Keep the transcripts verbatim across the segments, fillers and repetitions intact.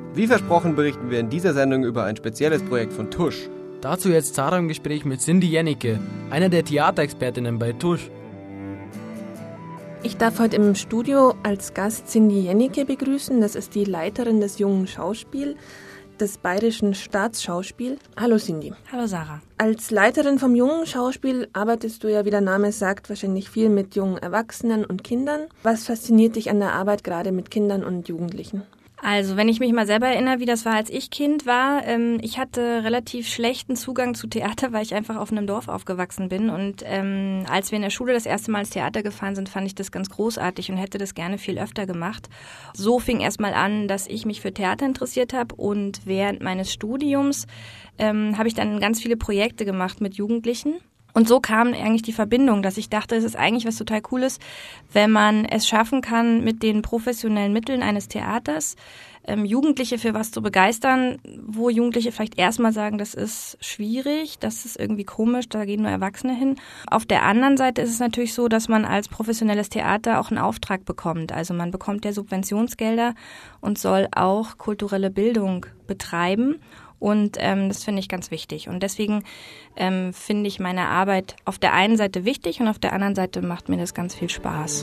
Wie versprochen berichten wir in dieser Sendung über ein spezielles Projekt von Tusch. Dazu jetzt Sarah im Gespräch mit Cindy Jennecke, einer der Theaterexpertinnen bei Tusch. Ich darf heute im Studio als Gast Cindy Jennecke begrüßen. Das ist die Leiterin des Jungen Schauspiel des Bayerischen Staatsschauspiel. Hallo Cindy. Hallo Sarah. Als Leiterin vom Jungen Schauspiel arbeitest du ja, wie der Name sagt, wahrscheinlich viel mit jungen Erwachsenen und Kindern. Was fasziniert dich an der Arbeit gerade mit Kindern und Jugendlichen? Also, wenn ich mich mal selber erinnere, wie das war, als ich Kind war, ähm, ich hatte relativ schlechten Zugang zu Theater, weil ich einfach auf einem Dorf aufgewachsen bin. Und ähm, als wir in der Schule das erste Mal ins Theater gefahren sind, fand ich das ganz großartig und hätte das gerne viel öfter gemacht. So fing erst mal an, dass ich mich für Theater interessiert habe. Und während meines Studiums ähm, habe ich dann ganz viele Projekte gemacht mit Jugendlichen. Und so kam eigentlich die Verbindung, dass ich dachte, es ist eigentlich was total Cooles, wenn man es schaffen kann, mit den professionellen Mitteln eines Theaters ähm, Jugendliche für was zu begeistern, wo Jugendliche vielleicht erstmal sagen, das ist schwierig, das ist irgendwie komisch, da gehen nur Erwachsene hin. Auf der anderen Seite ist es natürlich so, dass man als professionelles Theater auch einen Auftrag bekommt. Also man bekommt ja Subventionsgelder und soll auch kulturelle Bildung betreiben. Und ähm, das finde ich ganz wichtig. Und deswegen ähm, finde ich meine Arbeit auf der einen Seite wichtig und auf der anderen Seite macht mir das ganz viel Spaß.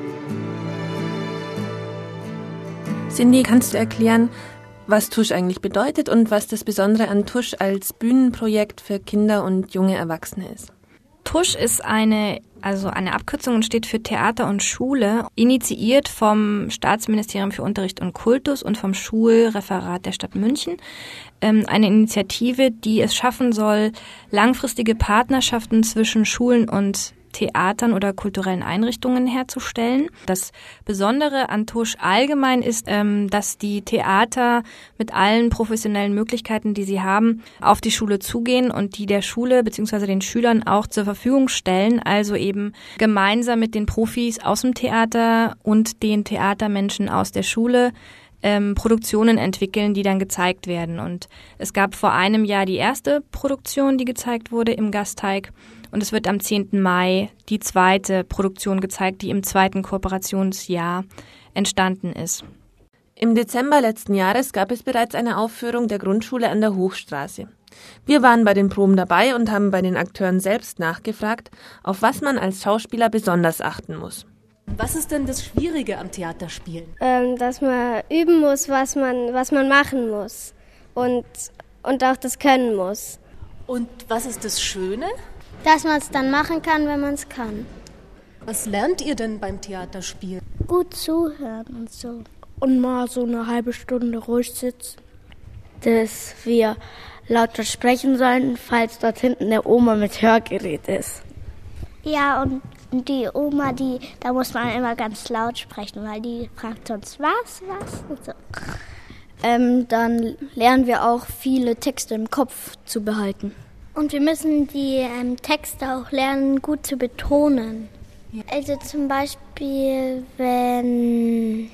Cindy, kannst du erklären, was Tusch eigentlich bedeutet und was das Besondere an Tusch als Bühnenprojekt für Kinder und junge Erwachsene ist? Tusch ist eine, also eine Abkürzung und steht für Theater und Schule, initiiert vom Staatsministerium für Unterricht und Kultus und vom Schulreferat der Stadt München. Ähm, eine Initiative, die es schaffen soll, langfristige Partnerschaften zwischen Schulen und Theatern oder kulturellen Einrichtungen herzustellen. Das Besondere an Tusch allgemein ist, ähm, dass die Theater mit allen professionellen Möglichkeiten, die sie haben, auf die Schule zugehen und die der Schule bzw. den Schülern auch zur Verfügung stellen. Also eben gemeinsam mit den Profis aus dem Theater und den Theatermenschen aus der Schule ähm, Produktionen entwickeln, die dann gezeigt werden. Und es gab vor einem Jahr die erste Produktion, die gezeigt wurde im Gasteig. Und es wird am zehnten Mai die zweite Produktion gezeigt, die im zweiten Kooperationsjahr entstanden ist. Im Dezember letzten Jahres gab es bereits eine Aufführung der Grundschule an der Hochstraße. Wir waren bei den Proben dabei und haben bei den Akteuren selbst nachgefragt, auf was man als Schauspieler besonders achten muss. Was ist denn das Schwierige am Theaterspielen? Ähm, dass man üben muss, was man, was man machen muss und, und auch das können muss. Und was ist das Schöne? Dass man es dann machen kann, wenn man es kann. Was lernt ihr denn beim Theaterspielen? Gut zuhören und so. Und mal so eine halbe Stunde ruhig sitzen. Dass wir lauter sprechen sollen, falls dort hinten der Oma mit Hörgerät ist. Ja, und die Oma, die, da muss man immer ganz laut sprechen, weil die fragt sonst was, was und so. Ähm, dann lernen wir auch viele Texte im Kopf zu behalten. Und wir müssen die ähm, Texte auch lernen, gut zu betonen. Ja. Also zum Beispiel, wenn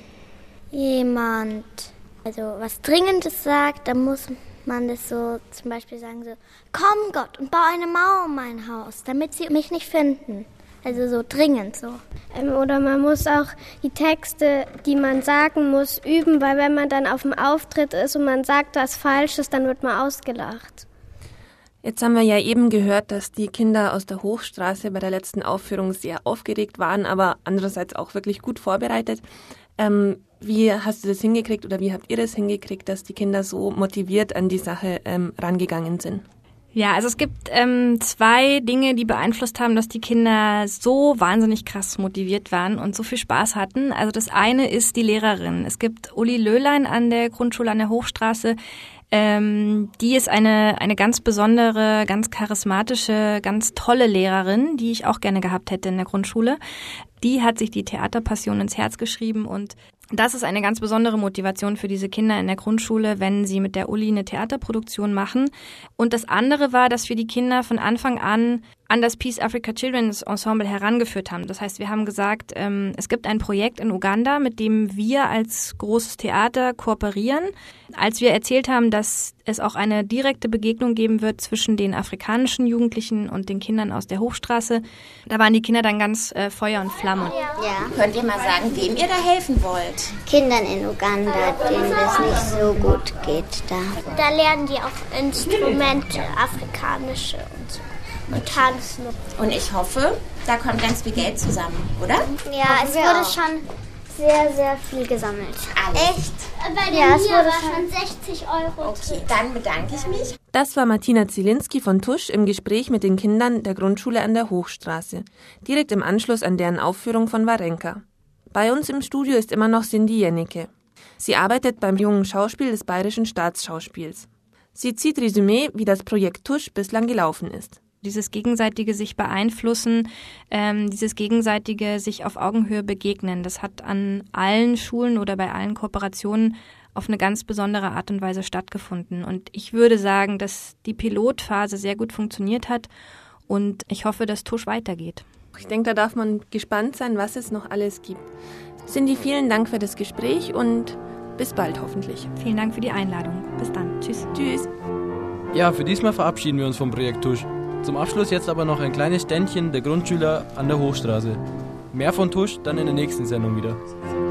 jemand also was Dringendes sagt, dann muss man das so zum Beispiel sagen, so, komm Gott und bau eine Mauer um mein Haus, damit sie mich nicht finden. Also so dringend so. Ähm, oder man muss auch die Texte, die man sagen muss, üben, weil wenn man dann auf dem Auftritt ist und man sagt was Falsches, dann wird man ausgelacht. Jetzt haben wir ja eben gehört, dass die Kinder aus der Hochstraße bei der letzten Aufführung sehr aufgeregt waren, aber andererseits auch wirklich gut vorbereitet. Ähm, wie hast du das hingekriegt oder wie habt ihr das hingekriegt, dass die Kinder so motiviert an die Sache ähm, rangegangen sind? Ja, also es gibt ähm, zwei Dinge, die beeinflusst haben, dass die Kinder so wahnsinnig krass motiviert waren und so viel Spaß hatten. Also das eine ist die Lehrerin. Es gibt Uli Löhlein an der Grundschule an der Hochstraße. Ähm, die ist eine eine ganz besondere, ganz charismatische, ganz tolle Lehrerin, die ich auch gerne gehabt hätte in der Grundschule. Die hat sich die Theaterpassion ins Herz geschrieben und das ist eine ganz besondere Motivation für diese Kinder in der Grundschule, wenn sie mit der Uli eine Theaterproduktion machen. Und das andere war, dass wir die Kinder von Anfang an an das Peace Africa Children's Ensemble herangeführt haben. Das heißt, wir haben gesagt, ähm, es gibt ein Projekt in Uganda, mit dem wir als großes Theater kooperieren. Als wir erzählt haben, dass es auch eine direkte Begegnung geben wird zwischen den afrikanischen Jugendlichen und den Kindern aus der Hochstraße, da waren die Kinder dann ganz äh, Feuer und Flamme. Ja. Könnt ihr mal sagen, wem ihr da helfen wollt? Kindern in Uganda, denen es nicht so gut geht da. Da lernen die auch Instrumente, afrikanische und so. Und tanzen. Und ich hoffe, da kommt ganz viel Geld zusammen, oder? Ja, es wurde schon sehr, sehr viel gesammelt. Alles. Echt? Bei dem ja, es wurde schon sechzig Euro. Okay, dann bedanke ich mich. Das war Martina Zielinski von Tusch im Gespräch mit den Kindern der Grundschule an der Hochstraße, direkt im Anschluss an deren Aufführung von Warenka. Bei uns im Studio ist immer noch Cindy Jennecke. Sie arbeitet beim Jungen Schauspiel des Bayerischen Staatsschauspiels. Sie zieht Resümee, wie das Projekt Tusch bislang gelaufen ist. Dieses gegenseitige sich beeinflussen, ähm, dieses gegenseitige sich auf Augenhöhe begegnen, das hat an allen Schulen oder bei allen Kooperationen auf eine ganz besondere Art und Weise stattgefunden. Und ich würde sagen, dass die Pilotphase sehr gut funktioniert hat und ich hoffe, dass Tusch weitergeht. Ich denke, da darf man gespannt sein, was es noch alles gibt. Cindy, vielen Dank für das Gespräch und bis bald hoffentlich. Vielen Dank für die Einladung. Bis dann. Tschüss. Tschüss. Ja, für diesmal verabschieden wir uns vom Projekt Tusch. Zum Abschluss jetzt aber noch ein kleines Ständchen der Grundschüler an der Hochstraße. Mehr von Tusch dann in der nächsten Sendung wieder.